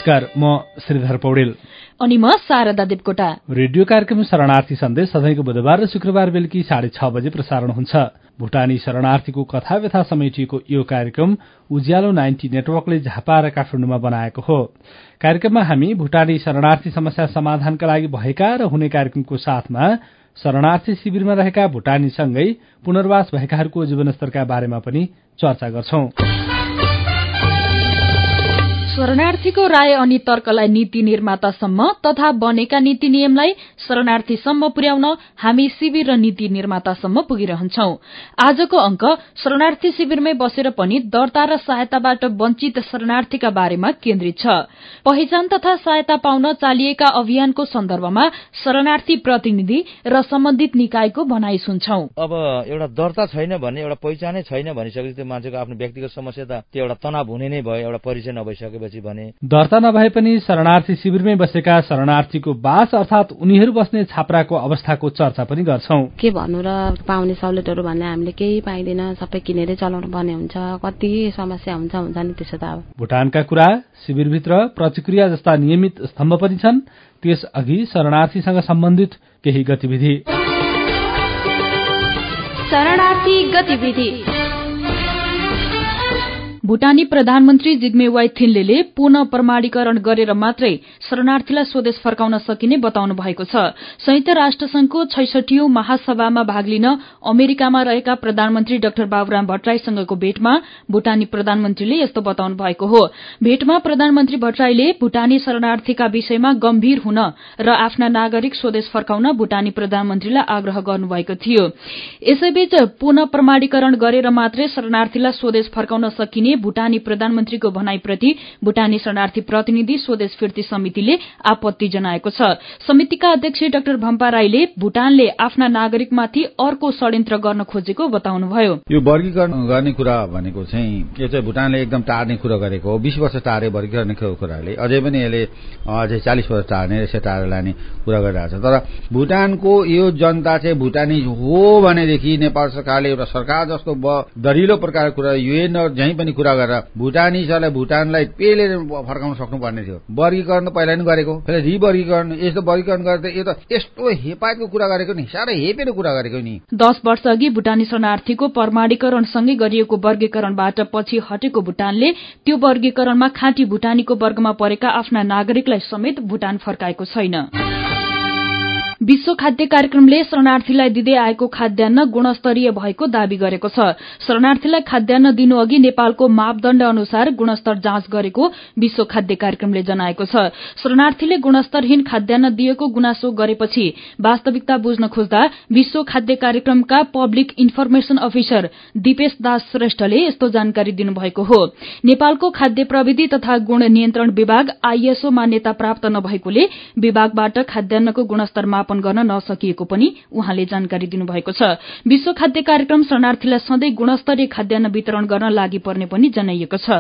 नमस्कार, म श्रीधर पौडेल अनि म शारदा देवकोटा। रेडियो कार्यक्रम शरणार्थी सन्देश सधैँको बुधबार र शुक्रबार बेलुकी 6:30 बजे प्रसारण हुन्छ। भुटानी शरणार्थीको कथा व्यथा समेटिएको यो कार्यक्रम उज्यालो 90 नेटवर्कले झापा र काठमाडौँमा बनाएको हो। कार्यक्रममा हामी भुटानी शरणार्थी समस्या समाधानका लागि भएका र हुने कार्यक्रमको साथमा शरणार्थी शिविरमा रहेका भुटानीसँगै पुनर्वास भएकाहरूको जीवनस्तरका बारेमा पनि चर्चा गर्छौं। शरणार्थीको राय अनि तर्कलाई नीति निर्मातासम्म तथा बनेका नीति नियमलाई शरणार्थीसम्म पुर्याउन हामी शिविर र नीति निर्मातासम्म पुगिरहन्छौं। आजको अंक शरणार्थी शिविरमै बसेर पनि दर्ता र सहायताबाट वञ्चित शरणार्थीका बारेमा केन्द्रित छ। पहिचान तथा सहायता पाउन चालिएका अभियानको सन्दर्भमा शरणार्थी प्रतिनिधि र सम्बन्धित निकायको भनाई सुन्छौं। अब एउटा दर्ता छैन भने, एउटा पहिचानै छैन भनिसकेपछि त्यो मान्छेको आफ्नो व्यक्तिगत समस्या त त्यो एउटा तनाव हुने नै भयो, एउटा परिचय नभइसकेपछि भने। दर्ता नभए पनि शरणार्थी शिविरमै बसेका शरणार्थीको बास अर्थात उनीहरू बस्ने छाप्राको अवस्थाको चर्चा पनि गर्छौं। के भन्नु र पाउने सहुलियतहरू भन्ने हामीले केही पाइँदैन, सबै किनेरै चलाउनु पर्ने हुन्छ। कति समस्या हुन्छ नि त्यसो त। अब भुटानका कुरा, शिविरभित्र प्रतिक्रिया जस्ता नियमित स्तम्भ पनि छन्। त्यसअघि शरणार्थीसँग सम्बन्धित केही गतिविधि। शरणार्थी गतिविधि। भुटानी प्रधानमन्त्री जिग्मे वाई थिन्लेले पुनः प्रमाणीकरण गरेर मात्रै शरणार्थीलाई स्वदेश फर्काउन सकिने बताउनु भएको छ। संयुक्त राष्ट्रसंघको 66औं महासभामा भाग लिन अमेरिकामा रहेका प्रधानमन्त्री डाक्टर बाबुराम भट्टराईसँगको भेटमा भुटानी प्रधानमन्त्रीले यस्तो बताउनु भएको हो। भेटमा प्रधानमन्त्री भट्टराईले भुटानी शरणार्थीका विषयमा गम्भीर हुन र आफ्ना नागरिक स्वदेश फर्काउन भुटानी प्रधानमन्त्रीलाई आग्रह गर्नुभएको थियो। यसैबीच पुनः प्रमाणीकरण गरेर मात्रै शरणार्थीलाई स्वदेश फर्काउन सकिने भुटानी प्रधानमन्त्रीको भनाईप्रति भुटानी शरणार्थी प्रतिनिधि स्वदेश फिर्ती समितिले आपत्ति जनाएको छ। समितिका अध्यक्ष डाक्टर भम्पा राईले भुटानले आफ्ना नागरिकमाथि अर्को षड्यन्त्र गर्न खोजेको बताउनुभयो। यो वर्गीकरण गर्ने कुरा भनेको चाहिँ यो चाहिँ भुटानले एकदम टार्ने कुरा गरेको हो। 20 वर्ष टारे वर्गीकरण कुराले, अझै पनि यसले अझै 40 वर्ष टार्ने यसै टारेर लाने कुरा गरिरहेको छ। तर भुटानको यो जनता चाहिँ भुटानी हो भनेदेखि नेपाल सरकारले एउटा सरकार जस्तो दरिलो प्रकारको कुरा युएन जहीँ पनि कुरा गरेर भुटानलाई पेलेर फर्काउन सक्नुपर्ने थियो। वर्गीकरण त पहिला नै गरेको, फेरि रिवर्गीकरण, यस्तो वर्गीकरण गर्दा यो त यस्तो हेपाको कुरा गरेको नि, साह्रै हेपेर कुरा गरेको नि। 10 वर्ष अघि भुटानी शरणार्थीको प्रमाणीकरणसँगै गरिएको वर्गीकरणबाट पछि हटेको भुटानले त्यो वर्गीकरणमा खाँटी भुटानीको वर्गमा परेका आफ्ना नागरिकलाई समेत भुटान फर्काएको छैन। विश्व खाद्य कार्यक्रमले शरणार्थीलाई दिँदै आएको खाद्यान्न गुणस्तरीय भएको दावी गरेको छ। शरणार्थीलाई खाद्यान्न दिनु अघि नेपालको मापदण्ड अनुसार गुणस्तर जाँच गरेको विश्व खाद्य कार्यक्रमले जनाएको छ। शरणार्थीले गुणस्तरहीन खाद्यान्न दिएको गुनासो गरेपछि वास्तविकता बुझ्न खोज्दा विश्व खाद्य कार्यक्रमका public information officer Dipesh Das श्रेष्ठले यस्तो जानकारी दिनुभएको हो। नेपालको खाद्य प्रविधि तथा गुण नियन्त्रण विभाग आईएसओ मान्यता प्राप्त नभएकोले विभागबाट खाद्यान्नको गुणस्तर मापन गर्न नसकिएको पनि उहाँले जानकारी दिनुभएको छ। विश्व खाद्य कार्यक्रम शरणार्थीलाई सधैँ गुणस्तरीय खाद्यान्न वितरण गर्न लागि पर्ने पनि जनाइएको छ।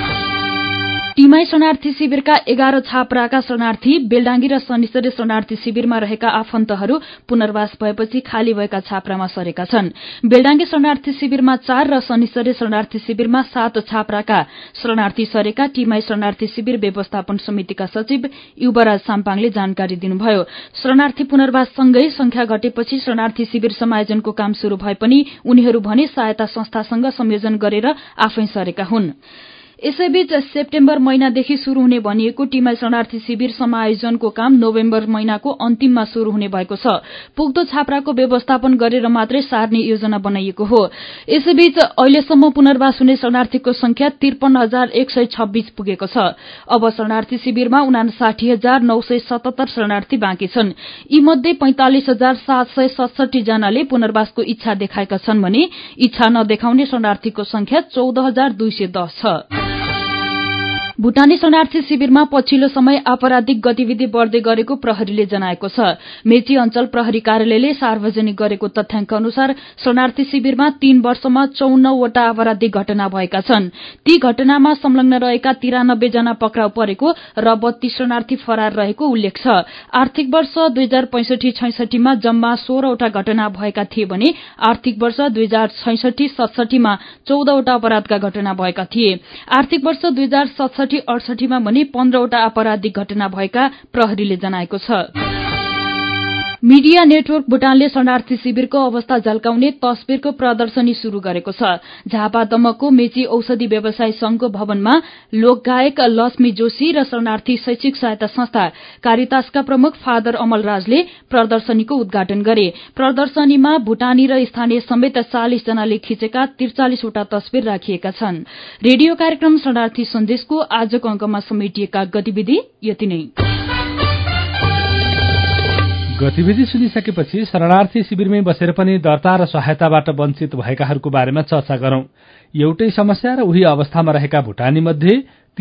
टिमाई शरणार्थी शिविरका 11 छाप्राका शरणार्थी बेलडाङ्गी र शनिश्चरी शरणार्थी शिविरमा रहेका आफन्तहरू पुनर्वास भएपछि खाली भएका छाप्रामा सरेका छन्। बेलडाङ्गी शरणार्थी शिविरमा 4 र शनिश्चरी शरणार्थी शिविरमा 7 छाप्राका शरणार्थी सरेका टिमाई शरणार्थी शिविर व्यवस्थापन समितिका सचिव युवराज साम्पाङले जानकारी दिनुभयो। शरणार्थी पुनर्वाससँगै संख्या घटेपछि शरणार्थी शिविर समायोजनको काम शुरू भए पनि उनीहरू भने सहायता संस्थासँग संयोजन गरेर आफै सरेका हुन्। यसैबीच सेप्टेम्बर महिनादेखि शुरू हुने भनिएको टिमाई शरणार्थी शिविर समायोजनको काम नोभेम्बर महिनाको अन्तिममा शुरू हुने भएको छ। पुग्दो छाप्राको व्यवस्थापन गरेर मात्रै सार्ने योजना बनाइएको हो। यसैबीच अहिलेसम्म पुनर्वास हुने शरणार्थीको संख्या 53,126 पुगेको छ। अब शरणार्थी शिविरमा 59,977 शरणार्थी बाँकी छन्। यीमध्ये 45,767 जनाले पुनर्वासको इच्छा देखाएका छन् भने इच्छा नदेखाउने शरणार्थीको संख्या 14,210 छ। भुटानी शरणार्थी शिविरमा पछिल्लो समय आपराधिक गतिविधि बढ्दै गरेको प्रहरीले जनाएको छ। मेची अञ्चल प्रहरी कार्यालयले सार्वजनिक गरेको तथ्याङ्क अनुसार शरणार्थी शिविरमा 3 वर्षमा 54 वटा आपराधिक घटना भएका छन्। ती घटनामा संलग्न रहेका 93 जना पक्राउ परेको र 32 शरणार्थी फरार रहेको उल्लेख छ। आर्थिक वर्ष 2065-66 मा जम्मा 16 वटा घटना भएका थिए भने आर्थिक वर्ष 2066-67 मा 14 वटा अपराधका घटना भएका थिए। आर्थिक वर्ष 2067 67-68 भने 15वटा आपराधिक घटना भएका प्रहरीले जनाएको छ। मीडिया नेटवर्क भुटानले शरणार्थी शिविरको अवस्था झल्काउने तस्बिरको प्रदर्शनी शुरू गरेको छ। झापादमको मेची औषधि व्यवसाय संघको भवनमा लोकगायक लक्ष्मी जोशी र शरणार्थी शैक्षिक सहायता संस्था कारितासका प्रमुख फादर अमल राजले प्रदर्शनीको उद्घाटन गरे। प्रदर्शनीमा भुटानी र स्थानीय समेत 40 जनाले खिचेका 43वटा तस्बिर राखिएका छन्। रेडियो कार्यक्रम शरणार्थी सन्देशको आजको अंकमा समेटिएका गतिविधि यति नै। गतिविधि सुनिसकेपछि शरणार्थी शिविरमै बसेर पनि दर्ता र सहायताबाट वञ्चित भएकाहरूको बारेमा चर्चा गरौं। एउटै समस्या र उही अवस्थामा रहेका भुटानी मध्ये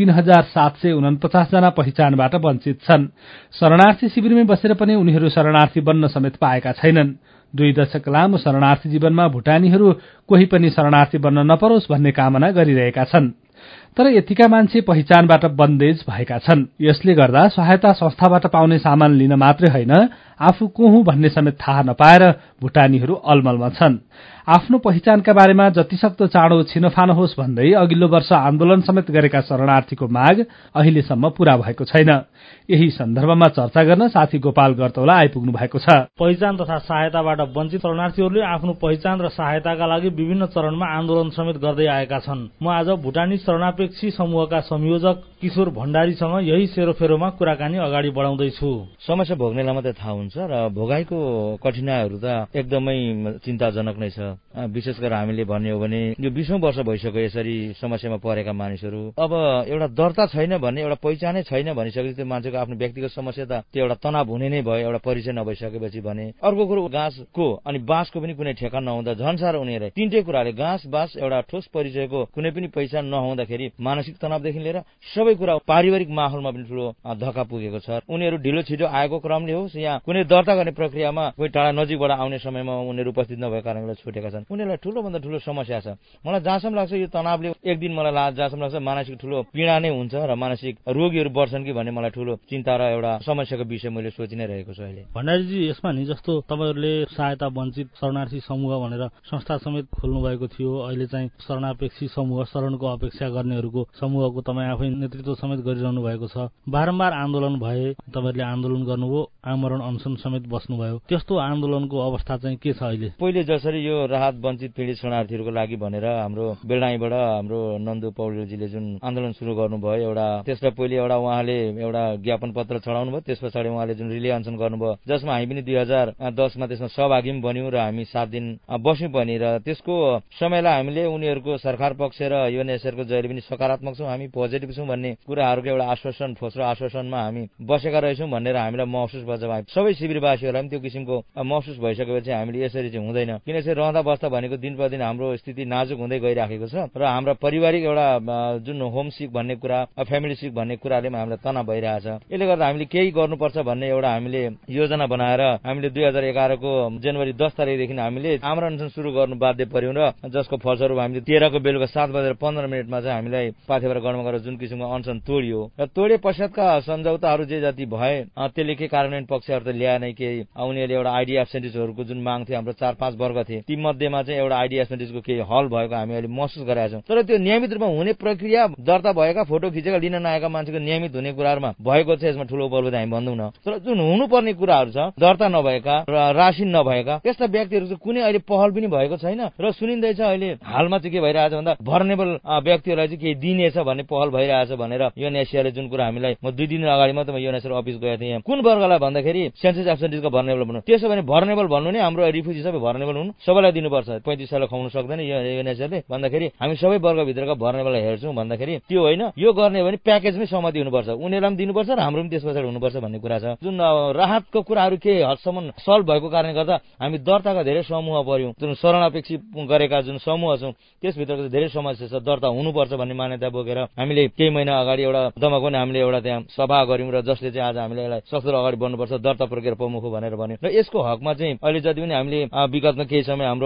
3749 जना पहिचानबाट वञ्चित छन्। शरणार्थी शिविरमै बसेर पनि उनीहरू शरणार्थी बन्न समेत पाएका छैनन्। 2 दशक लामो शरणार्थी जीवनमा भुटानीहरू कोही पनि शरणार्थी बन्न नपरोस् भन्ने कामना गरिरहेका छन्। तर यतिका मान्छे पहिचानबाट बन्देज भएका छन्। यसले गर्दा सहायता संस्थाबाट पाउने सामान लिन मात्रै होइन, आफू को हुँ भन्ने समेत थाहा नपाएर भुटानीहरू अलमलमा छन्। आफ्नो पहिचानका बारेमा जतिसक्दो चाँडो छिनोफानो होस् भन्दै अघिल्लो वर्ष आन्दोलन समेत गरेका शरणार्थीको माग अहिलेसम्म पूरा भएको छैन। यही सन्दर्भमा चर्चा गर्न साथी गोपाल गर्तौला आइपुग्नु भएको छ। पहिचान तथा सहायताबाट वञ्चित शरणार्थीहरूले आफ्नो पहिचान र सहायताका लागि विभिन्न चरणमा आन्दोलन समेत गर्दै आएका छन्। म आज भुटानी शरणापेक्षी समूहका संयोजक किशोर भण्डारीसँग यही सेरोफेरोमा कुराकानी अगाडि बढाउँदैछु। समस्या भोग्नेलाई मात्रै थाहा हुन्छ र भोगाईको कठिनाइहरू त एकदमै चिन्ताजनक नै छ। विशेष गरेर हामीले भन्ने हो भने यो 20औं वर्ष भइसक्यो यसरी समस्यामा परेका मानिसहरू। अब एउटा दर्ता छैन भन्ने, एउटा पहिचानै छैन भनिसकेपछि त्यो मान्छेको आफ्नो व्यक्तिगत समस्या त त्यो एउटा तनाव हुने नै भयो, एउटा परिचय नभइसकेपछि भने। अर्को कुरो घाँसको अनि बाँसको पनि कुनै ठेकान नहुँदा झन् साह्रो उनीहरूलाई तीनटै कुराले घाँस बाँस एउटा ठोस परिचयको कुनै पनि पहिचान नहुँदाखेरि मानसिक तनावदेखि लिएर सबै कुरा पारिवारिक माहौलमा पनि ठूलो धक्का पुगेको छ। उनीहरू ढिलो छिटो आएको क्रमले होस् या कुनै दर्ता गर्ने प्रक्रियामा कोही टाढा नजिकबाट आउने समयमा उनीहरू उपस्थित नभएको कारणले छुटेका छन्। उनीहरूलाई ठूलो भन्दा ठूलो समस्या छ। मलाई जहाँसम्म लाग्छ यो तनावले एक दिन मलाई जहाँसम्म लाग्छ मानसिक ठूलो पीडा नै हुन्छ र मानसिक रोगीहरू बढ्छन् कि भन्ने मलाई ठूलो चिन्ता र एउटा समस्याको विषय मैले सोचि नै रहेको छु अहिले। भण्डारीजी, यसमा नि जस्तो तपाईहरुले सहायता वञ्चित शरणार्थी समूह भनेर संस्था समेत खोल्नु भएको थियो, अहिले चाहिँ शरणापेक्षी समूह, शरणको अपेक्षा गर्नेहरूको समूहको तपाईँ आफै नेतृत्व समेत गरिरहनु भएको छ। बारम्बार आन्दोलन भए, तपाईहरुले आन्दोलन गर्नुभयो, आमरण अनसन समेत बस्नुभयो। त्यस्तो आन्दोलनको अवस्था चाहिँ के छ अहिले? पहिले जसरी यो राहत वञ्चित पीडित शरणार्थीहरूको लागि भनेर हाम्रो बेलडाईबाट हाम्रो नन्दु पौडेलजीले जुन आन्दोलन सुरु गर्नुभयो, एउटा त्यसलाई पहिले एउटा उहाँले एउटा ज्ञापन पत्र चढाउनु भयो, त्यस पछाडि उहाँले जुन रिले अनसन गर्नुभयो जसमा हामी पनि 2010 मा त्यसमा सहभागी पनि बन्यौं र हामी 7 दिन बस्यौं पनि र त्यसको समयलाई हामीले उनीहरूको सरकार पक्ष र युएनएचसीआरको जहिले पनि सकारात्मक छौं, हामी पोजिटिभ छौं भन्ने कुराहरूको एउटा आश्वासन फोस्रो आश्वासनमा हामी बसेका रहेछौं भनेर हामीलाई महसुस भयो। जब सबै शिविरवासीहरूलाई पनि त्यो किसिमको महसुस भइसकेपछि हामीले यसरी चाहिँ हुँदैन, किन यसरी रहँदा बस्दा भनेको दिन प्रतिदिन हाम्रो स्थिति नाजुक हुँदै गइराखेको छ र हाम्रो पारिवारिक एउटा जुन होम सिक भन्ने कुरा, फ्यामिली सिक भन्ने कुराले हामीलाई तनाव भइरहेछ। यसले गर्दा हामीले केही गर्नुपर्छ भन्ने एउटा हामीले योजना बनाएर हामीले 2011 को जनवरी 10 तारिकदेखि हामीले आमरण अनसन सुरु गर्नु बाध्य पर्यौं र जसको फलस्वरूप हामीले 13 को बेलुका 7:15 चाहिँ हामीलाई पाथेभरा गढमा गएर जुन किसिमको अनसन तोडियो र तोडे पश्चातका सम्झौताहरू जे जति भए त्यसले के कार्यान्वयन पक्षहरू त ल्याए नै केही। उनीहरूले एउटा आइडी एब्सेन्टिजहरूको जुन माग थियो, हाम्रो 4-5 वर्ग थिए, ती मध्येमा चाहिँ एउटा आइडी एब्सेन्टिजको केही हल भएको हामी अहिले महसुस गरेका छौं। तर त्यो नियमित रूपमा हुने प्रक्रिया, दर्ता भएका फोटो खिचेका लिन नआएका मान्छेको नियमित हुने कुराहरुमा भएको चाहिँ यसमा ठूलो उपलब्धि हामी भन्दैनौं न। तर जुन हुनुपर्ने कुराहरू छ, दर्ता नभएका र राशिन नभएका त्यस्ता व्यक्तिहरू चाहिँ कुनै अहिले पहल पनि भएको छैन र सुनिँदैछ अहिले हालमा चाहिँ के भइरहेछ भन्दा भर्नेबल व्यक्तिहरूलाई चाहिँ केही दिनेछ भन्ने पहल भइरहेछ भनेर युएनएचसीआरले जुन कुरा हामीलाई म 2 दिन अगाडि मात्र म युएनएचसीआर अफिस गएको थिएँ। कुन वर्गलाई भन्दाखेरि सेन्सस एब्सेन्टिजको भर्नेबल भन्नु, त्यसो भने भर्नेबल भन्नु नै हाम्रो रिफ्युजी सबै भर्नेबल हुनु, सबैलाई दिनुपर्छ, 35 साललाई खुवाउन सक्दैन युएनएचसीआरले भन्दाखेरि हामी सबै वर्गभित्रका भर्नेबललाई हेर्छौं भन्दाखेरि त्यो होइन, यो गर्ने हो भने प्याकेजमै सहमति हुनुपर्छ, उनीहरूलाई पनि दिनुपर्छ र हाम्रो पनि त्यस पछाडि हुनुपर्छ भन्ने कुरा छ। जुन राहतको कुराहरू के हदसम्म सल्भ भएको कारणले गर्दा हामी दर्ताका धेरै समूह पर्यौं, जुन शरणापेक्षी गरेका जुन समूह छौं त्यसभित्रको धेरै समस्या छ, दर्ता हुनुपर्छ भन्ने मान्यता बोकेर हामीले केही महिना अगाडि एउटा दमक पनि हामीले एउटा त्यहाँ सभा गर्यौं र जसले चाहिँ आज हामीले यसलाई सशक्त अगाडि बढ्नुपर्छ, दर्ता प्रक्रिया प्रमुख भनेर भन्यो र यसको हकमा चाहिँ अहिले जति पनि हामीले विगतमा केही समय हाम्रो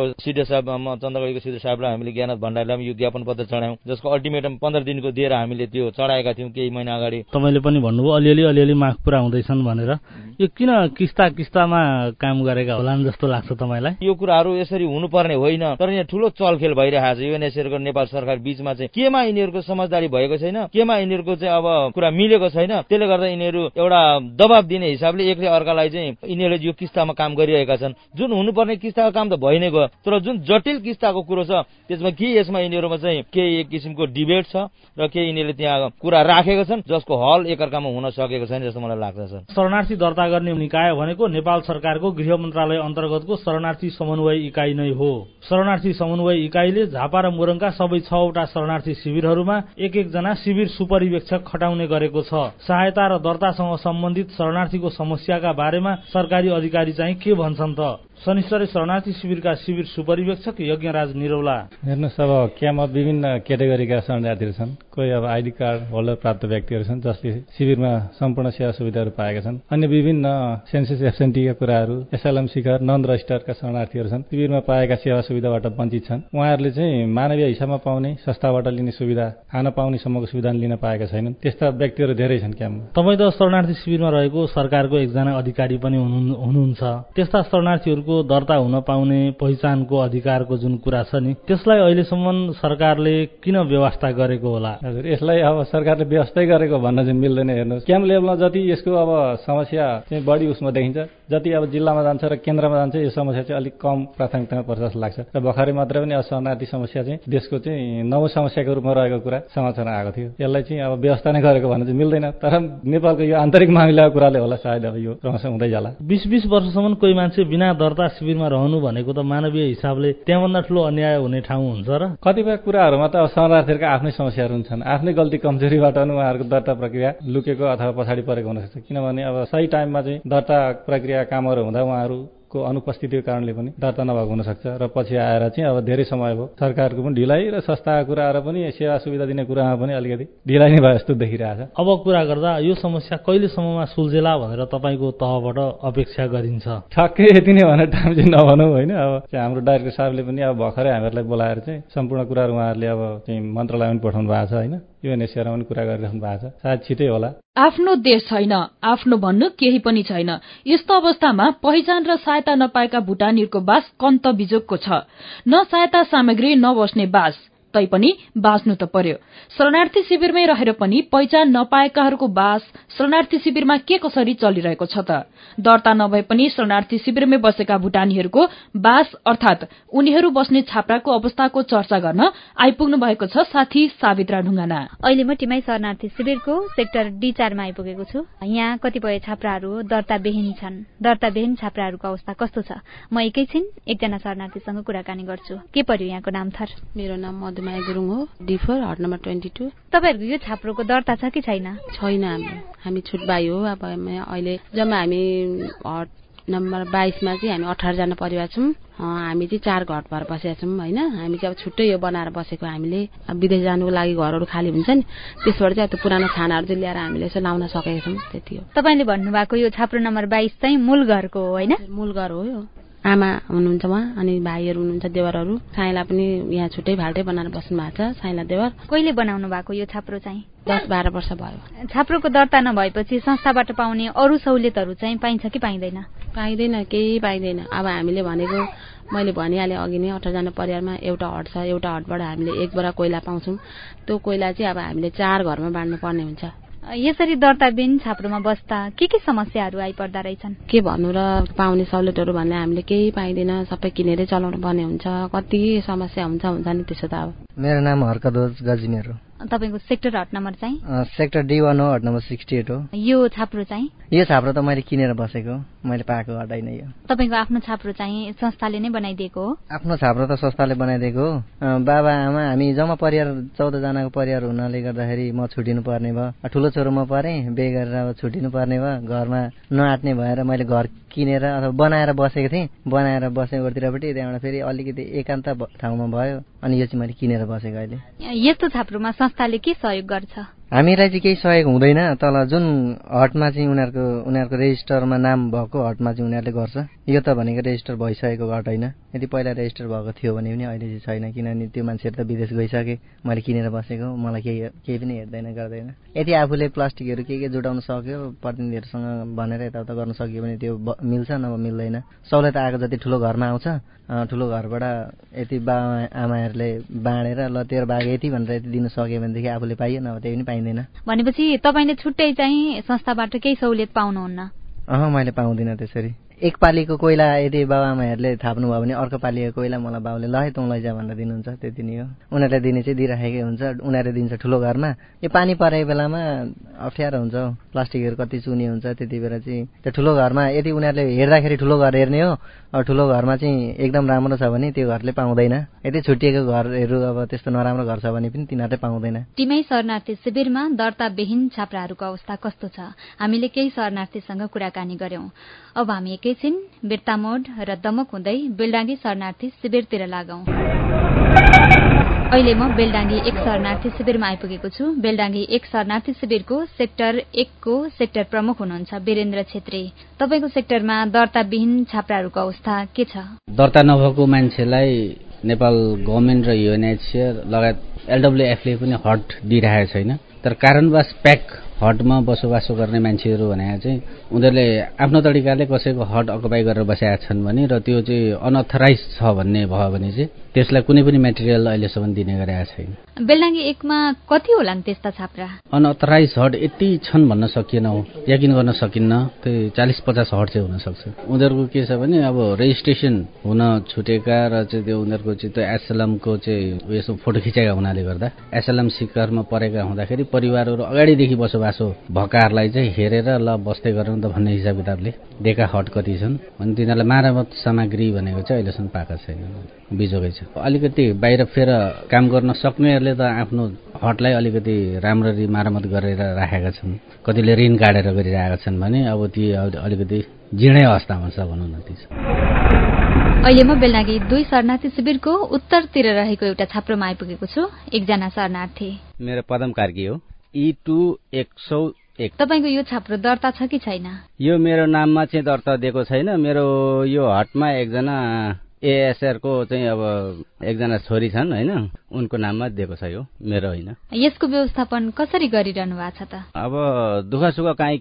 सिडे साहब चन्द्रगढीको सिडे साहबलाई हामीले ज्ञानत भण्डारीलाई यो ज्ञापन पत्र चढायौँ, जसको अल्टिमेटम 15 दिनको दिएर हामीले त्यो चढाएका थियौँ केही महिना अगाडि। तपाईँले पनि भन्नुभयो अलिअलि माग पुरा हुँदैछन् भनेर, यो किन किस्तामा काम गरेका होलान् जस्तो लाग्छ तपाईँलाई? यो कुराहरू यसरी हुनुपर्ने होइन, तर यहाँ ठुलो चलखेल भइरहेको छ युएनएचसीआर र नेपाल सरकार बीचमा चाहिँ। केमा यिनीहरूको समझदारी भएको छैन, केमा यिनीहरूको चाहिँ अब कुरा मिलेको छैन, त्यसले गर्दा यिनीहरू एउटा दबाब दिने हिसाबले एकले अर्कालाई चाहिँ यिनीहरूले यो किस्तामा काम गरिरहेका छन्। जुन हुनुपर्ने किस्ताको काम त भइ नै गयो, तर जुन जटिल किस्ताको कुरो छ त्यसमा के यसमा यिनीहरूमा चाहिँ केही एक किसिमको डिबेट छ र केही यिनीहरूले त्यहाँ कुरा राखेका छन् जसको हल एकअर्कामा हुन सकेको छैन जस्तो मलाई लाग्छ सर। शरणार्थी दर्ता गर्ने निकाय भनेको नेपाल सरकारको गृह मन्त्रालय अन्तर्गतको शरणार्थी समन्वय इकाइ नै हो। शरणार्थी समन्वय इकाइले झापा र मोरङका सबै 6 वटा शरणार्थी शिविरहरूमा एक जना शिविर सुपरिवेक्षक खटाउने गरेको छ। सहायता र दर्तासँग सम्बन्धित शरणार्थीको समस्याका बारेमा सरकारी अधिकारी चाहिँ के भन्छन् त? शनिश्चरी शरणार्थी शिविरका शिविर सुपरिवेक्षक यज्ञराज निरौला। हेर्नुहोस्, अब क्याम्पमा विभिन्न क्याटेगोरीका शरणार्थीहरू छन्। कोही अब आइडी कार्ड होल्डर प्राप्त व्यक्तिहरू छन् जसले शिविरमा सम्पूर्ण सेवा सुविधाहरू पाएका छन्। अन्य विभिन्न सेन्सस एब्सेन्टीका कुराहरू, एसएलएम शिखर, नन रजिस्टरका शरणार्थीहरू छन्। शिविरमा पाएका सेवा सुविधाबाट वञ्चित छन्। उहाँहरूले चाहिँ मानवीय हिसाबमा पाउने, संस्थाबाट लिने सुविधा, खान पाउने सम्मको सुविधा लिन पाएका छैनन्। त्यस्ता व्यक्तिहरू धेरै छन् क्याम्पमा। तपाईँ त शरणार्थी शिविरमा रहेको सरकारको एकजना अधिकारी पनि हुनुहुन्छ। त्यस्ता शरणार्थीहरूको दर्ता हुन पाउने पहिचानको अधिकारको जुन कुरा छ नि, त्यसलाई अहिलेसम्म सरकारले किन व्यवस्था गरेको होला? हजुर, यसलाई अब सरकारले व्यवस्थै गरेको भन्न चाहिँ मिल्दैन। हेर्नुहोस्, क्याम्प लेभलमा जति यसको अब समस्या चाहिँ बढी उसमा देखिन्छ, जति अब जिल्लामा जान्छ र केन्द्रमा जान्छ यो समस्या चाहिँ अलिक कम प्राथमिकतामा पर्छ जस्तो लाग्छ। र भर्खरै मात्रै पनि शरणार्थी समस्या चाहिँ देशको चाहिँ नौ समस्याको रूपमा रहेको कुरा समाचारमा आएको थियो। यसलाई चाहिँ अब व्यवस्था नै गरेको भन्न चाहिँ मिल्दैन, तर नेपालको यो आन्तरिक मामिलाको कुराले होला सायद अब यो समस्या हुँदै जाला। 20 वर्षसम्म कोही मान्छे बिना दर्ता शिविरमा रहनु भनेको त मानवीय हिसाबले त्यहाँभन्दा ठुलो अन्याय हुने ठाउँ हुन्छ र कतिपय कुराहरूमा त शरणार्थीहरूका आफ्नै समस्याहरू हुन्छन्। आफ्नै गल्ती कमजोरीबाट पनि उहाँहरूको दर्ता प्रक्रिया लुकेको अथवा पछाडि परेको हुनसक्छ। किनभने अब सही टाइममा चाहिँ दर्ता प्रक्रिया कामहरू हुँदा उहाँहरूको अनुपस्थितिको कारणले पनि दर्ता नभएको हुनसक्छ र पछि आएर चाहिँ अब धेरै समय भयो। सरकारको पनि ढिलाइ र संस्थाको कुराहरू पनि सेवा सुविधा दिने कुरामा पनि अलिकति ढिलाइ नै भयो जस्तो देखिरहेछ। अब कुरा गर्दा यो समस्या कहिलेसम्ममा सुल्झेला भनेर तपाईँको तहबाट अपेक्षा गरिन्छ? ठक्कै यति नै भनेर टाइम चाहिँ नभनौँ होइन। अब हाम्रो डाइरेक्टर साहबले पनि अब भर्खरै हामीहरूलाई बोलाएर चाहिँ सम्पूर्ण कुराहरू उहाँहरूले अब चाहिँ मन्त्रालयमा पनि पठाउनु भएको छ होइन, युएनएचसीआरमा पनि कुरा गरिराख्नु भएको छ। सायद छिटै होला। आफ्नो देश छैन, आफ्नो भन्नु केही पनि छैन। यस्तो अवस्थामा पहिचान र सहायता नपाएका भुटानीहरूको बास कन्त बिजोगको छ। न सहायता सामग्री न बस्ने बास, तैपनि बाँच्नु त पर्यो। शरणार्थी शिविरमै रहेर पनि पहिचान नपाएकाहरूको बास शरणार्थी शिविरमा के कसरी चलिरहेको छ त? दर्ता नभए पनि शरणार्थी शिविरमै बसेका भुटानीहरूको बास अर्थात उनीहरू बस्ने छाप्राको अवस्थाको चर्चा गर्न आइपुग्नु भएको छ साथी सावित्रा ढुङ्गाना। अहिले म टिमाई शरणार्थी शिविरको सेक्टर D4 मा आइपुगेको छु। यहाँ कतिपय छाप्राहरू दर्ताविहीन छन्। दर्ताविहीन छाप्राहरूको अवस्था कस्तो छ? म एकैछिन एकजना शरणार्थीसँग कुराकानी गर्छु। के पर्यो यहाँको नाम थर? मेरो नाम मधुमाया गुरुङ हो, D4 हट नम्बर 22। तपाईहरुको यो छाप्रोको दर्ता छ कि छैन? छैन, हामी छुटबाई हो। अब अहिले जम्मा हामी हट नम्बर 22 मा चाहिँ हामी 18 जना परिवार छौँ। हामी चाहिँ 4 घर भएर बसेका छौँ होइन। हामी चाहिँ अब छुट्टै यो बनाएर बसेको। हामीले अब विदेश जानुको लागि घरहरू खाली हुन्छ नि, त्यसबाट चाहिँ त्यो पुरानो खानाहरू चाहिँ ल्याएर हामीले यसो लाउन सकेका छौँ। त्यति हो। तपाईले भन्नुभएको यो छाप्रो नम्बर 22 चाहिँ मूल घरको हो होइन? मूल घर हो यो। आमा हुनुहुन्छ उहाँ, अनि भाइहरू हुनुहुन्छ, देवरहरू। साइला पनि यहाँ छुट्टै फाल्टै बनाएर बस्नु भएको छ, साइला देवर। कहिले बनाउनु भएको यो छाप्रो चाहिँ? 10-12 वर्ष भयो। छाप्रोको दर्ता नभएपछि संस्थाबाट पाउने अरू सहुलियतहरू चाहिँ पाइन्छ कि पाइँदैन? पाइँदैन, केही पाइँदैन। अब हामीले भनेको मैले भनिहालेँ अघि नै, 18 जना परिवारमा एउटा हट छ। एउटा हटबाट हामीले 1 बोरा कोइला पाउँछौँ। त्यो कोइला चाहिँ अब हामीले 4 घरमा बाँड्नु पर्ने हुन्छ। यसरी दर्ताविहीन छाप्रोमा बस्दा के समस्याहरू आइपर्दा रहेछन्? के भन्नु र पाउने सहुलियतहरू भन्ने हामीले केही पाइँदैन, सबै किनेरै चलाउनु पर्ने हुन्छ। कति समस्या हुन्छ नि त्यसो त। अब मेरो नाम हर्कध्वज गजिमेर हो। तपाईको सेक्टर हट नम्बर चाहिँ? सेक्टर D1 हो, हट नम्बर 68 हो। यो छाप्रो चाहिँ? यो छाप्रो त मैले किनेर बसेको, मैले पाएको हट होइन यो। तपाईको आफ्नो छाप्रो चाहिँ संस्थाले नै बनाइदिएको हो? आफ्नो छाप्रो त संस्थाले बनाइदिएको हो। बाबा आमा हामी जम्मा परिवार 14 जनाको परिवार हुनाले गर्दाखेरि म छुटिनु पर्ने भयो। ठुलो छोरो म परेँ, बिहे गरेर अब छुटिनु पर्ने भयो। घरमा नआट्ने भएर मैले घर किनेर अथवा बनाएर बसेको थिएँ। बनाएर बसेकोतिरपट्टि त्यहाँबाट फेरि अलिकति एकान्त ठाउँमा भयो, अनि यो चाहिँ मैले किनेर बसेको अहिले। यस्तो छाप्रोमा संस्थाले के सहयोग गर्छ? हामीलाई चाहिँ केही सहयोग हुँदैन। तल जुन हटमा चाहिँ उनीहरूको रेजिस्टरमा नाम भएको हटमा चाहिँ उनीहरूले गर्छ। यो त भनेको रेजिस्टर भइसकेको हट होइन। यदि पहिला रेजिस्टर भएको थियो भने पनि अहिले चाहिँ छैन, किनभने त्यो मान्छेहरू त विदेश गइसके। मैले किनेर बसेको, मलाई केही पनि हेर्दैन गर्दैन। यदि आफूले प्लास्टिकहरू के जुटाउन सक्यो, प्रतिनिधिहरूसँग भनेर यताउता गर्न सक्यो भने त्यो मिल्छ, नभए मिल्दैन। सहुलियत आएको जति ठुलो घरमा आउँछ, ठुलो घरबाट यति आमाहरूले बाँडेर ल तेरो भाग यति भनेर यति दिन सक्यो भनेदेखि आफूले पाइयो, नभए त्यही पनि पाइँदैन। भनेपछि तपाईँले छुट्टै चाहिँ संस्थाबाट केही सहुलियत पाउनुहुन्न? मैले पाउँदिनँ त्यसरी। एक पालीको कोइला यदि बाबाआमाहरूले थाप्नु भयो भने अर्को पालीको कोइला मलाई बाउले ल तँ लैजा भनेर दिनुहुन्छ, त्यति नै हो। उनीहरूले दिने चाहिँ दिइराखेकै हुन्छ, उनीहरूले दिन्छ ठुलो घरमा। यो पानी परेको बेलामा अप्ठ्यारो हुन्छ हौ, प्लास्टिकहरू कति चुनी हुन्छ। त्यति बेला चाहिँ त्यो ठुलो घरमा यदि उनीहरूले हेर्दाखेरि ठुलो घर हेर्ने हो, ठुलो घरमा चाहिँ एकदम राम्रो छ भने त्यो घरले पाउँदैन। यदि छुट्टिएको घरहरू अब त्यस्तो नराम्रो घर छ भने पनि तिनीहरूले पाउँदैन। टिमै शरणार्थी शिविरमा दर्ताविहीन छाप्राहरूको अवस्था कस्तो छ? हामीले केही शरणार्थीसँग कुराकानी गर्यौं। अब हामी एकैछिन बिर्तामोड र दमक हुँदै बेलडाङ्गी शरणार्थी शिविरतिर लागौं। अहिले म बेलडाङ्गी 1 शरणार्थी शिविरमा आइपुगेको छु। बेलडाङ्गी 1 शरणार्थी शिविरको सेक्टर 1 को सेक्टर प्रमुख हुनुहुन्छ वीरेन्द्र छेत्री। तपाईको सेक्टरमा दर्ताविहीन छाप्राहरूको अवस्था के छ? दर्ता नभएको मान्छेलाई नेपाल गभर्नमेन्ट र युएनएचसीआर लगायत एलडब्ल्युएफले पनि हट दिइरहेको छैन। तर कारणवश प्याक हटमा बसोबासो गर्ने मान्छेहरू भने चाहिँ उनीहरूले आफ्नो तरिकाले कसैको हट अकुपाई गरेर बसेका छन् भने र त्यो चाहिँ अनअथराइज छ भन्ने भयो भने चाहिँ त्यसलाई कुनै पनि मेटेरियल अहिलेसम्म दिने गरेका छैन। बेलडाङ्गी 1 मा कति होलान् त्यस्ता छाप्रा? अनअथराइज हट यति छन् भन्न सकिएन, यकिन गर्न सकिन्न। त्यो 40-50 हट चाहिँ हुन सक्छ। उनीहरूको के छ भने अब रेजिस्ट्रेसन हुन छुटेका र चाहिँ त्यो उनीहरूको चाहिँ त्यो एसएलएमको चाहिँ यसो फोटो खिचेका हुनाले गर्दा एसएलएम शिकारमा परेका हुँदाखेरि परिवारहरू अगाडिदेखि बसोबासो भएकाहरूलाई चाहिँ हेरेर ल बस्दै गरौँ त भन्ने हिसाब किताबले दिएका हट कति छन् अनि तिनीहरूलाई मरामत सामग्री भनेको चाहिँ अहिलेसम्म पाएका छैन, बिजोगै छ। अलिकति बाहिर फेर काम गर्न सक्नेहरूले त आफ्नो हटलाई अलिकति राम्ररी मरामत गरेर राखेका छन्, कतिले ऋण काटेर गरिरहेका छन् भने अब ती अलिकति जीर्णै अवस्थामा छ भनौँ न। ती अहिले म बेलडाङ्गी 2 शरणार्थी शिविरको उत्तरतिर रहेको एउटा छाप्रोमा आइपुगेको छु। एकजना शरणार्थी। मेरो पदम कार्की हो, E2 101। तपाईको यो छाप्रो दर्ता छ कि छैन? यो मेरो नाममा चाहिँ दर्ता दिएको छैन। मेरो यो हटमा एकजना एएसआर को चाहिँ अब एकजना छोरी छन् हैन, उनको नाममा दिएको छ, यो मेरो होइन। यसको व्यवस्थापन कसरी गरिरहनु भएको छ त? अब दुःख सुख काहीँ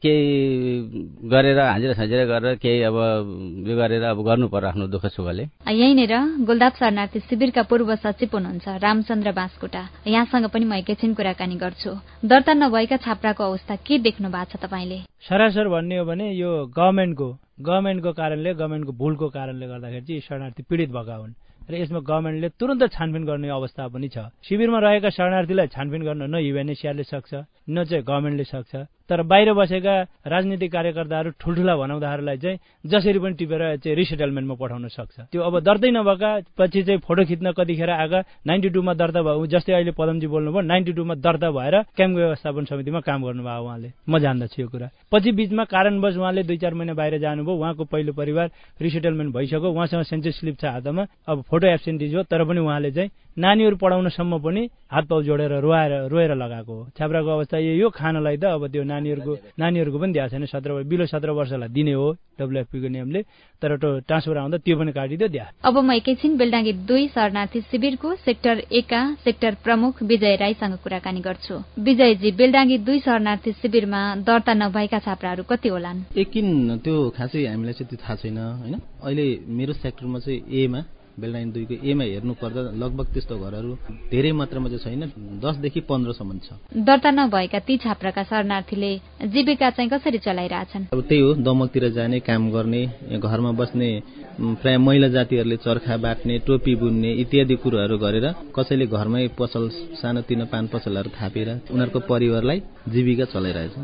केही गरेर हाजिरा साजिरा गरेर केही अब यो गरेर अब गर्नु पर्यो आफ्नो दुःख सुखले। यहीँनिर गुलदाप शरणार्थी शिविरका पूर्व सचिव हुनुहुन्छ रामचन्द्र बास्कोटा, यहाँसँग पनि म एकैछिन कुराकानी गर्छु। दर्ता नभएका छाप्राको अवस्था के देख्नु भएको छ तपाईले? सरासर भन्ने हो भने यो गभर्नमेन्टको कारणले, गभर्नमेन्टको भुलको कारणले गर्दाखेरि चाहिँ शरणार्थी पीडित भएका हुन् र यसमा गभर्नमेन्टले तुरन्त छानबिन गर्ने अवस्था पनि छ। शिविरमा रहेका शरणार्थीलाई छानबिन गर्न न युएनएचसीआरले सक्छ न चाहिँ गभर्नमेन्टले सक्छ। तर बाहिर बसेका राजनीतिक कार्यकर्ताहरू ठुल्ठुला भनाउँदाहरूलाई चाहिँ जसरी पनि टिपेर चाहिँ रिसेटलमेन्टमा पठाउन सक्छ। त्यो अब दर्तै नभएका पछि चाहिँ फोटो खिच्न कतिखेर आएका 92 मा दर्ता भयो, जस्तै अहिले पदमजी बोल्नुभयो 92 मा दर्ता भएर क्याम्प व्यवस्थापन समितिमा काम गर्नुभयो उहाँले, म जान्दछु यो कुरा। पछि बीचमा कारणवश उहाँले 2-4 महिना बाहिर जानुभयो, उहाँको पहिलो परिवार रिसेटलमेन्ट भइसक्यो, उहाँसँग सेन्सस स्लिप छ हातमा, अब फोटो एब्सेन्टिज हो, तर पनि उहाँले चाहिँ नानीहरू पढाउनसम्म पनि हात पाउ जोडेर रोएर लगाएको हो। छाप्राको अवस्था यो खानलाई त अब त्यो नानीहरूको पनि दिएको छैन, 17 बिलो 17 वर्षलाई दिने हो डब्ल्युएफपी को नियमले, तर ट्रान्सफर आउँदा त्यो पनि काटिदियो दिया। अब म एकैछिन बेलडाङ्गी 2 शरणार्थी शिविरको सेक्टर 1 का सेक्टर प्रमुख विजय राईसँग कुराकानी गर्छु। विजयजी, बेलडाङ्गी 2 शरणार्थी शिविरमा दर्ता नभएका छाप्राहरू कति होलान्? एकिन त्यो खासै हामीलाई चाहिँ त्यो थाहा छैन हैन। अहिले मेरो सेक्टरमा चाहिँ ए मा बेलडाङ्गी 2 को ए मा हेर्नु पर्दा लगभग त्यस्तो घरहरू धेरै मात्रामा चाहिँ छैन, 10 देखि 15 सम्म छ। दर्ता नभएका ती छाप्राका शरणार्थीले जीविका चाहिँ कसरी चलाइरहेछन्? अब त्यही हो, दमकतिर जाने, काम गर्ने, घरमा बस्ने, प्राय महिला जातिहरूले चर्खा बाट्ने, टोपी बुन्ने इत्यादि कुराहरू गरेर कसैले घरमै पसल, सानोतिनो पान पसलहरू थापेर उनीहरूको परिवारलाई जीविका चलाइरहेछ।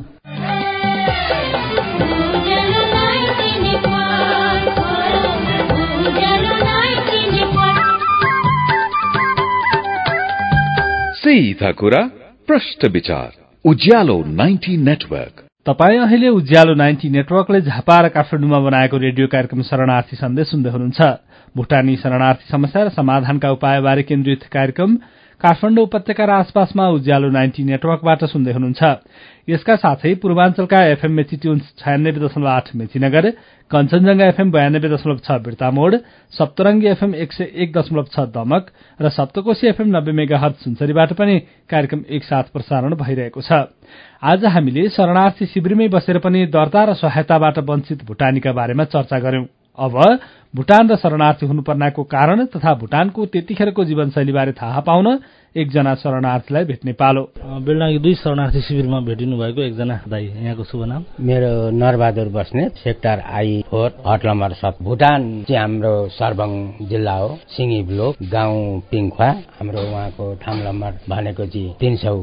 सीधा कुरा, प्रश्न विचार, उज्यालो 90 नेटवर्क। तपाई अहिले उज्यालो 90 नेटवर्कले झापा र काठमाडौँमा बनाएको रेडियो कार्यक्रम शरणार्थी सन्देश सुन्दै हुनुहुन्छ। भुटानी शरणार्थी समस्या र समाधानका उपायबारे केन्द्रित कार्यक्रम काठमाडौँ उपत्यका र आसपासमा उज्यालो 90 नेटवर्कबाट सुन्दै हुनुहुन्छ। यसका साथै पूर्वाञ्चलका FM Mechi tunes 96.8 Mechinagar, Kanchenjunga FM 92.6 Birtamod, Saptarangi FM 101.6 Damak र सप्तकोशी एफएम 90 मेगाहर्ज सुनसरीबाट पनि कार्यक्रम एकसाथ प्रसारण भइरहेको छ। आज हामीले शरणार्थी शिविरमै बसेर पनि दर्ता र सहायताबाट वञ्चित भुटानीका बारेमा चर्चा गर्यौं। अब भुटान र शरणार्थी हुनुपर्नाको कारण तथा भुटानको त्यतिखेरको जीवनशैलीबारे थाहा पाउन एकजना शरणार्थीलाई भेट्ने पालो। बेलडाँगी 2 शरणार्थी शिविरमा भेटिनु भएको एकजना दाइ, यहाँको शुभ नाम? मेरो Narbahadur Basnet, sector I4 hut number 7। Bhutan चाहिँ हाम्रो सर्बङ जिल्ला हो, सिङी ब्लक, गाउँ पिङख्वा। हाम्रो उहाँको ठाउँ नम्बर भनेको चाहिँ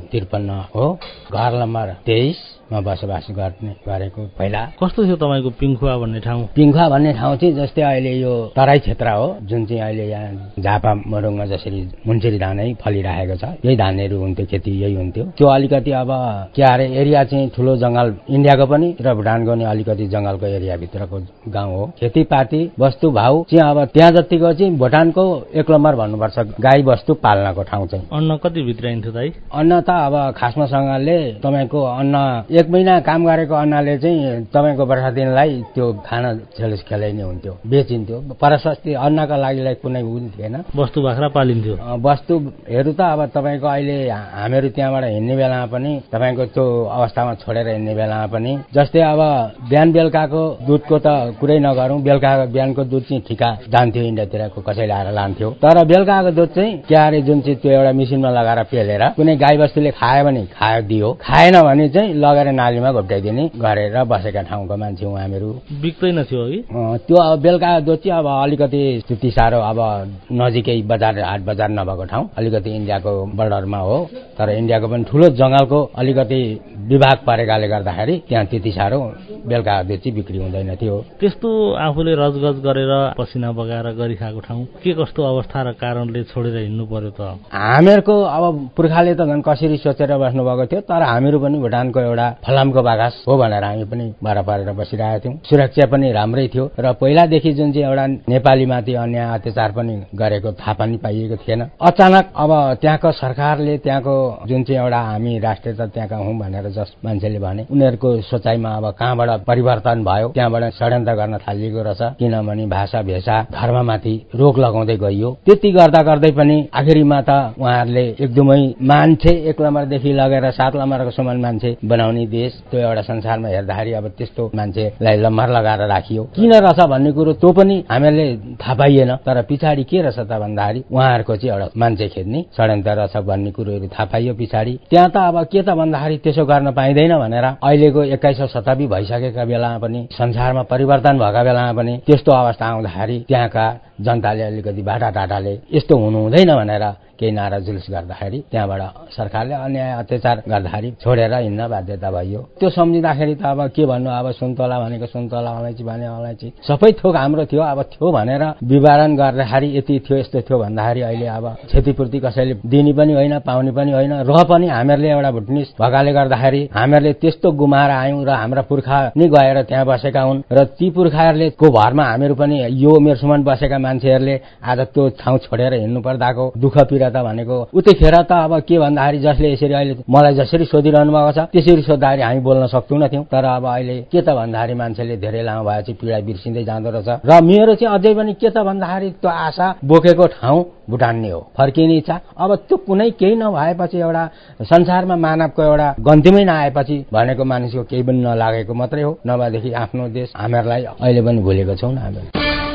353 हो, घर नम्बर 23 मा बसोबास गरेको। पहिला कस्तो थियो तपाईको पिङख्वा भन्ने ठाउँ? पिङख्वा भन्ने ठाउँ चाहिँ जस्तै अहिले यो तराई क्षेत्र हो, जुन चाहिँ अहिले यहाँ झापा मोरङमा जसरी मुन्सिरी धानै फलिरहेको छ, यही धानहरू हुन्थ्यो, खेती यही हुन्थ्यो। त्यो अलिकति अब के अरे एरिया चाहिँ ठुलो जंगल, इन्डियाको पनि र भुटानको पनि अलिकति जंगलको एरिया भित्रको गाउँ हो। खेतीपाती वस्तु भाउ चाहिँ अब त्यहाँ जतिको चाहिँ भुटानको 1 नम्बर भन्नुपर्छ, गाई वस्तु पाल्नको ठाउँ चाहिँ। अन्न कति भित्राइन्थ्यो दाइ? अन्न त अब खासमा सँगले तपाईको अन्न 1 महिना काम गरेको अन्नले चाहिँ तपाईको वर्ष दिनलाई त्यो खाना खेलै नै हुन्थ्यो, बेचिन्थ्यो। प्रशस्ति अन्नका लागि कुनै उ थिएन। वस्तु बाख्रा पालिन्थ्यो। वस्तुहरू त अब तपाईको अहिले हामीहरू त्यहाँबाट हिँड्ने बेलामा पनि तपाईको त्यो अवस्थामा छोडेर हिँड्ने बेलामा पनि जस्तै अब बिहान बेलुकाको दुधको त कुरै नगरौँ, बिहानको दुध चाहिँ ठिका जान्थ्यो, इन्डियातिरको कसैले आएर लान्थ्यो। तर बेलुकाको दुध चाहिँ के अरे जुन चाहिँ त्यो एउटा मेसिनमा लगाएर पेलेर कुनै गाई वस्तुले खायो भने दियो, खाएन भने चाहिँ लगेर नालीमा घोप्टाइदिने गरेर बसेका ठाउँको मान्छे हौँ हामीहरू। बिक्दैन थियो है त्यो। अब बेलुका दुध चाहिँ अब अलिकति त्यति साह्रो अब नजिकै बजार हाट बजार नभएको ठाउँ, अलिकति इन्डियाको बर्डरमा हो, तर इन्डियाको पनि ठुलो जंगलको अलिकति विभाग परेकाले गर्दाखेरि त्यहाँ त्यति साह्रो बेलुका दुध चाहिँ बिक्री हुँदैन थियो। त्यस्तो आफूले रजगज गरेर पसिना बगाएर गरिखाएको ठाउँ के कस्तो अवस्था र कारणले छोडेर हिँड्नु पर्यो त? हामीहरूको अब पुर्खाले त झन् कसरी सोचेर बस्नु भएको थियो, तर हामीहरू पनि भुटानको एउटा फलामको बागास हो भनेर हामी पनि बाह्र पारेर बसिरहेका थियौँ। सुरक्षा पनि राम्रै थियो र पहिलादेखि जुन चाहिँ एउटा नेपालीमाथि अन्याय अत्याचार पनि गरेको थाहा पनि पाइएको थिएन। अचानक अब त्यहाँको सरकारले त्यहाँको जुन चाहिँ एउटा हामी राष्ट्रियता त्यहाँका हौँ भनेर जस मान्छेले भने उनीहरूको सोचाइमा अब कहाँबाट परिवर्तन भयो, त्यहाँबाट षड्यन्त्र गर्न थालिएको रहेछ। किनभने भाषा भेषा धर्ममाथि रोक लगाउँदै गइयो। त्यति गर्दा गर्दै पनि आखिरीमा त उहाँहरूले एकदमै मान्छे 1 नम्बरदेखि लगेर 7 नम्बरको समान मान्छे बनाउने देश, त्यो एउटा संसारमा हेर्दाखेरि अब त्यस्तो मान्छेलाई लम्बर लगाएर राखियो। किन रहेछ भन्ने कुरो त्यो पनि हामीहरूले थाहा पाइएन। तर पछाडि के रहेछ त भन्दाखेरि उहाँहरूको चाहिँ एउटा मान्छे खेद्ने षड्यन्त्र रहेछ भन्ने कुरोहरू थाहा पाइयो पछाडि। त्यहाँ त अब के त भन्दाखेरि त्यसो गर्न पाइँदैन भनेर अहिलेको 21औं शताब्दी भइसकेका बेलामा पनि संसारमा परिवर्तन भएका बेलामा पनि त्यस्तो अवस्था आउँदाखेरि त्यहाँका जनताले अलिकति बाटाटाटाले यस्तो हुनु हुँदैन भनेर केही नारा जुलुस गर्दाखेरि त्यहाँबाट सरकारले अन्याय अत्याचार गर्दाखेरि छोडेर हिँड्न बाध्यता भयो। त्यो सम्झिँदाखेरि त अब के भन्नु, अब सुन्तला भनेको सुन्तला, अलैँची भने अलैँची, सबै थोक हाम्रो थियो। अब थियो भनेर विवरण गर्दाखेरि यति थियो यस्तो थियो भन्दाखेरि अहिले अब क्षतिपूर्ति कसैले दिने पनि होइन, पाउने पनि होइन। र पनि हामीहरूले एउटा भुटनिस भएकाले गर्दाखेरि हामीहरूले त्यस्तो गुमाएर आयौँ र हाम्रा पुर्खा नि गएर त्यहाँ बसेका हुन् र ती पुर्खाहरूले को भरमा हामीहरू पनि यो मेरसम्म बसेका मान्छेहरूले आज त्यो ठाउँ छोडेर हिँड्नु पर्दाको दुःख पीडा त भनेको उतिखेर त अब के भन्दाखेरि जसले यसरी अहिले मलाई जसरी सोधिरहनु भएको छ त्यसरी सोद्धाखेरि हामी बोल्न सक्दैनौँ थियौँ। तर अब अहिले के त भन्दाखेरि मान्छेले धेरै लामो भएपछि पीडा बिर्सिँदै जाँदो रहेछ। र मेरो चाहिँ अझै पनि के त भन्दाखेरि त्यो आशा बोकेको ठाउँ भुटान नै हो, फर्किने इच्छा। अब त्यो कुनै केही नभएपछि एउटा संसारमा मानवको एउटा गन्तीमै नआएपछि भनेको मानिसको केही पनि नलागेको मात्रै हो, नभएदेखि आफ्नो देश हामीहरूलाई अहिले पनि भुलेको छौँ न हामी।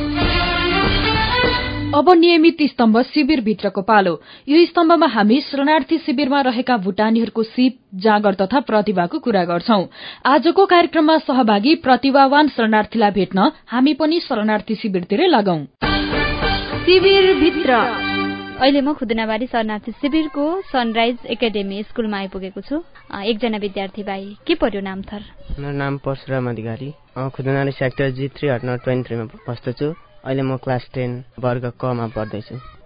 अब नियमित स्तम्भ शिविरभित्रको पालो। यो स्तम्भमा हामी शरणार्थी शिविरमा रहेका भुटानीहरूको सिप, जाँगर तथा प्रतिभाको कुरा गर्छौं। आजको कार्यक्रममा सहभागी प्रतिभावान शरणार्थीलाई भेट्न हामी पनि शरणार्थी शिविरतिरै लागौं। शिविरभित्र अहिले म खुदुनाबारी शरणार्थी शिविरको सनराइज एकाडेमी स्कुलमा आइपुगेको छु। एकजना विद्यार्थी भाइ, के पर्यो नाम थर? मेरो नाम Parshuram Adhikari, Khudunabari sector G3 hut number 23 मा बस्दछु। अहिले म क्लास 10 वर्ग क मा पढ्दैछु।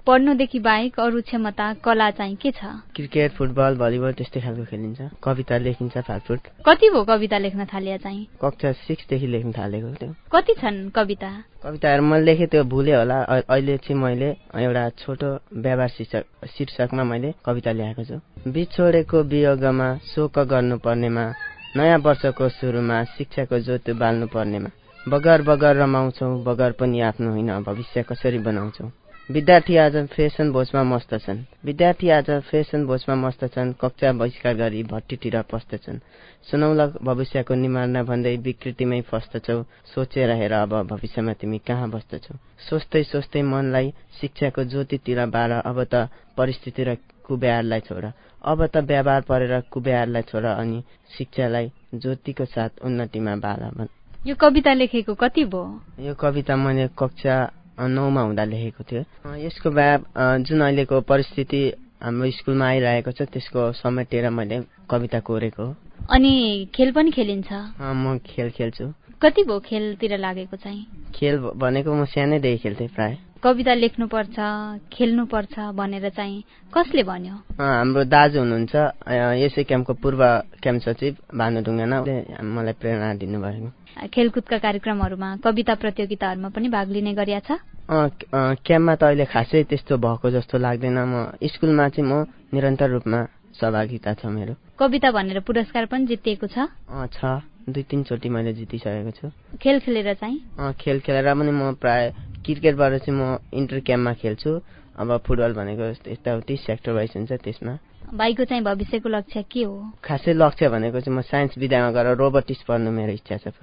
पढ्नुदेखि बाहेक अरू क्षमता कला चाहिँ के छ? क्रिकेट, फुटबल, भलिबल त्यस्तै खालको खेलिन्छ। कविता लेखिन्छ फाटफुट। कति भयो कविता लेख्न थाले चाहिँ? कक्षा 6 देखि लेख्न थालेको त्यो। कति छन् कविता? कविताहरू मैले लेखेँ त्यो भुले होला। अहिले चाहिँ मैले एउटा छोटो व्यवहार शीर्षकमा मैले कविता ल्याएको छु। बिछोडेको वियोगमा शोक गर्नुपर्नेमा, नयाँ वर्षको सुरुमा शिक्षाको ज्योति बाल्नु पर्नेमा, बगर बगर रमाउँछौ बगर पनि आफ्नो होइन भविष्य कसरी बनाउँछौ। विद्यार्थी आज फेसन भोजमा मस्त छन्। विद्यार्थी आज फेसन भोजमा मस्त छन्। कक्षा बहिष्कार गरी भट्टीतिर पस्दछन्। सुनौला भविष्यको निमार्न भन्दै विकृतिमै फस्दछौ। सोचेर हेर अब भविष्यमा तिमी कहाँ बस्दछौ। सोच्दै सोच्दै मनलाई शिक्षाको ज्योतितिर बार। अब त परिस्थिति र कुव्यवहारलाई छोड। अब त व्यवहार परेर कुव्यवहारलाई छोड अनि शिक्षालाई ज्योतिको साथ उन्नतिमा बार। यो कविता लेखेको कति भयो? यो कविता मैले कक्षा 9 मा हुँदा लेखेको थियो। यसको जुन अहिलेको परिस्थिति हाम्रो स्कुलमा आइरहेको छ त्यसको समेटेर मैले कविता कोरेको हो। अनि खेल पनि खेलिन्छ? म खेल खेल्छु। कति भयो खेलतिर लागेको चाहिँ? खेल भनेको म सानैदेखि खेल्थेँ प्राय। कविता लेख्नुपर्छ खेल्नुपर्छ भनेर चाहिँ कसले भन्यो? हाम्रो दाजु हुनुहुन्छ यसै क्याम्पको पूर्व क्याम्प सचिव भानु ढुङ्गाना, मलाई प्रेरणा दिनुभएको। खेलकुदका कार्यक्रमहरूमा कविता प्रतियोगिताहरूमा पनि भाग लिने गरिया छ? क्याम्पमा त अहिले खासै त्यस्तो भएको जस्तो लाग्दैन। म स्कुलमा चाहिँ म निरन्तर रूपमा सहभागिता छ मेरो। कविता भनेर पुरस्कार पनि जितिएको छ? छ 2-3 चोटि मैले जितिसकेको छु। खेल खेलेर चाहिँ? खेल खेलेर पनि म प्राय क्रिकेटबाट चाहिँ म इन्टर क्याम्पमा खेल्छु। अब फुटबल भनेको यताउति सेक्टर वाइज हुन्छ त्यसमा। भाइको चाहिँ भविष्यको लक्ष्य के हो? खासै लक्ष्य भनेको चाहिँ म साइन्स विधामा गएर रोबोटिक्स पढ्नु मेरो इच्छा छ।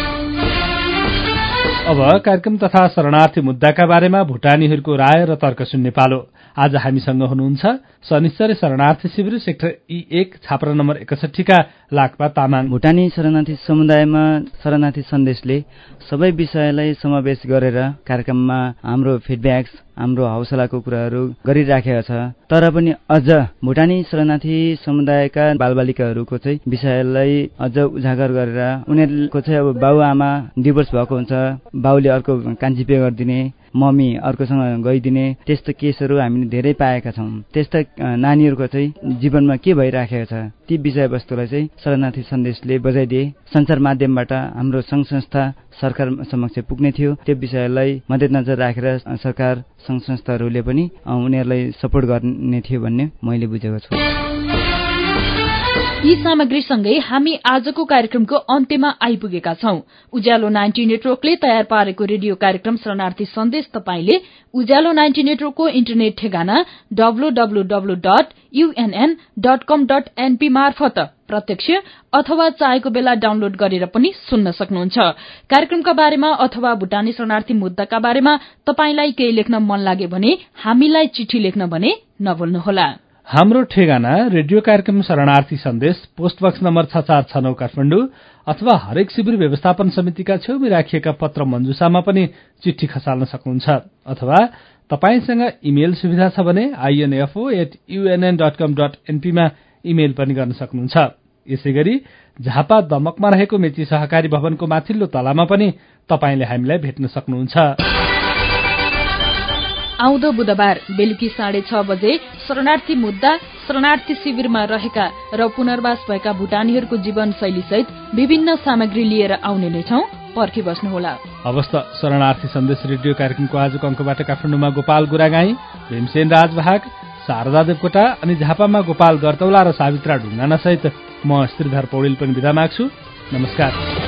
अब कार्यक्रम तथा शरणार्थी मुद्दाका बारेमा भुटानीहरूको राय र तर्क सुन्ने पालो। आज हामीसँग हुनुहुन्छ शनिश्चरी शरणार्थी शिविर सेक्टर E1 छाप्रा नम्बर 61 का लाक्पा तामाङ। भुटानी शरणार्थी समुदायमा शरणार्थी सन्देशले सबै विषयलाई समावेश गरेर कार्यक्रममा हाम्रो फिडब्याक्स हाम्रो हौसलाको कुराहरू गरिराखेको छ। तर पनि अझ भुटानी शरणार्थी समुदायका बालबालिकाहरूको चाहिँ विषयलाई अझ उजागर गरेर उनीहरूको चाहिँ अब बाबुआमा डिभोर्स भएको हुन्छ, बाउले अर्को कान्छी बिहे गरिदिने, मम्मी अर्कोसँग गइदिने, त्यस्तो केसहरू हामीले धेरै पाएका छौँ। त्यस्ता नानीहरूको चाहिँ जीवनमा के भइराखेको छ ती विषयवस्तुलाई चाहिँ शरणार्थी सन्देशले बजाइदिए सञ्चार माध्यमबाट हाम्रो सङ्घ संस्था सरकार समक्ष पुग्ने थियो। त्यो विषयलाई मध्यनजर राखेर सरकार सङ्घ संस्थाहरूले पनि उनीहरूलाई सपोर्ट गर्ने थियो भन्ने मैले बुझेको छु। यी सामग्रीसँगै हामी आजको कार्यक्रमको अन्त्यमा आइपुगेका छौं। उज्यालो 90 नेटवर्कले तयार पारेको रेडियो कार्यक्रम शरणार्थी सन्देश तपाईंले उज्यालो 90 नेटवर्कको इन्टरनेट ठेगाना www.unn.com.np मार्फत प्रत्यक्ष अथवा चाहेको बेला डाउनलोड गरेर पनि सुन्न सक्नुहुन्छ। कार्यक्रमका बारेमा अथवा भुटानी शरणार्थी मुद्दाका बारेमा तपाईंलाई केही लेख्न मन लाग्यो भने हामीलाई चिठी लेख्न भने नभुल्नुहोला। हाम्रो ठेगाना रेडियो कार्यक्रम शरणार्थी सन्देश पोस्टबक्स नम्बर 6469 काठमाडौँ अथवा हरेक शिविर व्यवस्थापन समितिका छेउमा राखिएका पत्र मञ्जुसामा पनि चिठी खसाल्न सक्नुहुन्छ। अथवा तपाईंसँग इमेल सुविधा छ भने info@unn.com.np मा इमेल पनि गर्न सक्नुहुन्छ। यसैगरी झापा दमकमा रहेको मेची सहकारी भवनको माथिल्लो तलामा पनि तपाईंले हामीलाई भेट्न सक्नुहुन्छ। आउँदो बुधबार बेलुकी 6:30 बजे शरणार्थी मुद्दा शरणार्थी शिविरमा रहेका र पुनर्वास भएका भुटानीहरूको जीवनशैली सहित विभिन्न सामग्री लिएर आउने नै छौं। पर्खी बस्नुहोला। अवस्था शरणार्थी सन्देश रेडियो कार्यक्रमको आजको अङ्कबाट काठमाडौँमा गोपाल गुरागाई, भीमसेन राजभाग, शारदा देवकोटा अनि झापामा गोपाल गर्तौला र सावित्रा ढुङ्गाना सहित म श्रीधर पौडेल पनि बिदा माग्छु। नमस्कार।